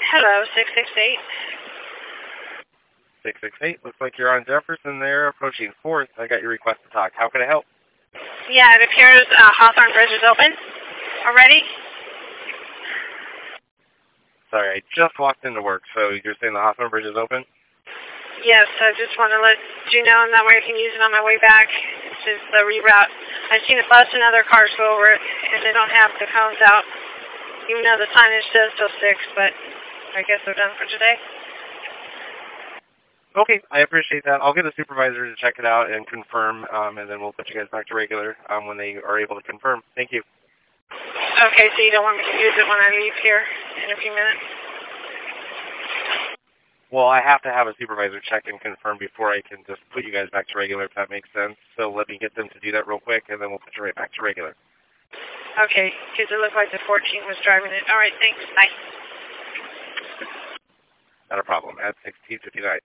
Hello, 668. 668. Looks like you're on Jefferson there, approaching 4th. I got your request to talk. How can I help? Yeah, it appears Hawthorne Bridge is open already. Sorry, I just walked into work, so you're saying the Hawthorne Bridge is open? Yes, I just want to let you know, and that way I can use it on my way back. It's just the reroute. I've seen a bus and other cars go over it, and they don't have the cones out. Even though the signage says till 6, but I guess they're done for today. Okay, I appreciate that. I'll get a supervisor to check it out and confirm, and then we'll put you guys back to regular when they are able to confirm. Thank you. Okay, so you don't want me to use it when I leave here in a few minutes? Well, I have to have a supervisor check and confirm before I can just put you guys back to regular, if that makes sense. So let me get them to do that real quick, and then we'll put you right back to regular. Okay, because it looked like the 14 was driving it. All right, thanks. Bye. Not a problem. At 16:59.